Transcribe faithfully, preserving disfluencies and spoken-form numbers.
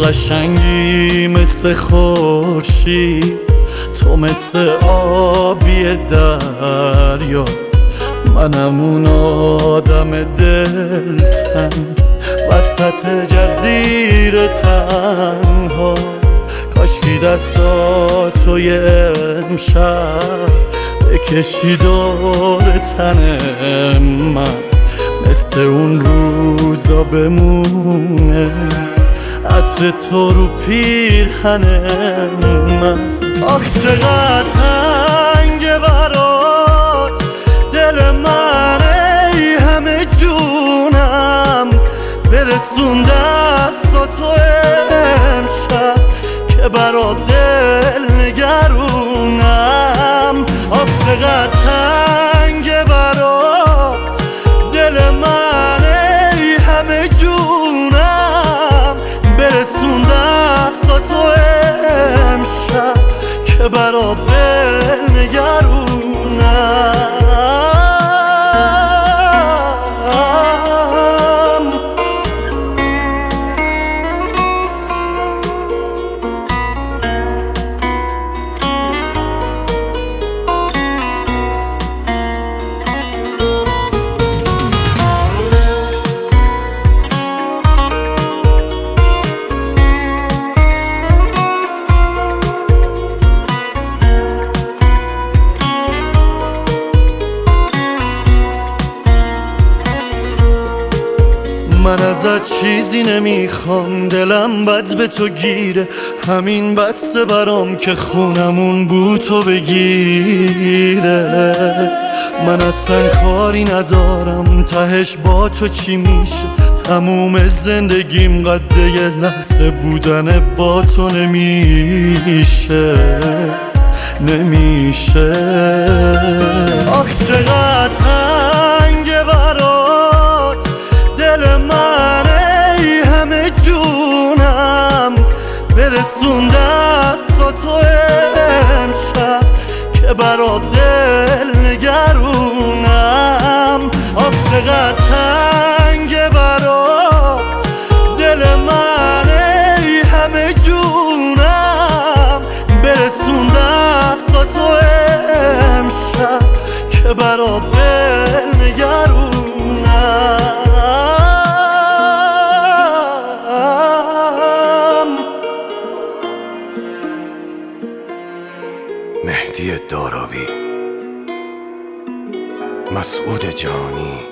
قشنگی مثل خورشید، تو مثل آبی دریا، منم اون آدم دلتنگ وسط جزیره تنها. کاشکی دستاتو یه امشب بکشی دور تن من، مثل اون روزا بمونه عطر تو رو پیرهن من. آخ چقدر تنگه برات دل من، ای همه جونم برسون دستاتو امشب که برات دل نگرونم. آخ چقدر تنگه برات دل من، ای همه جونم برسون دستاتو امشب که برات دل نگرونم. من ازت چیزی نمیخوام، دلم بد به تو گیره، همین بسته برام که خونمون بو تو بگیره. من اصلا کاری ندارم تهش با تو چی میشه، تموم زندگیم قد یه لحظه بودن با تو نمیشه نمیشه. آخ چقدر تنگه برات دل من، ای همه جونم برسون دستاتو امشب که برات دل نگرونم. آخ چقدر تنگه برات دل من، ای همه جونم برسون دستاتو امشب که برات دل نگرونم. مهدی دارابی، مسعود جانی.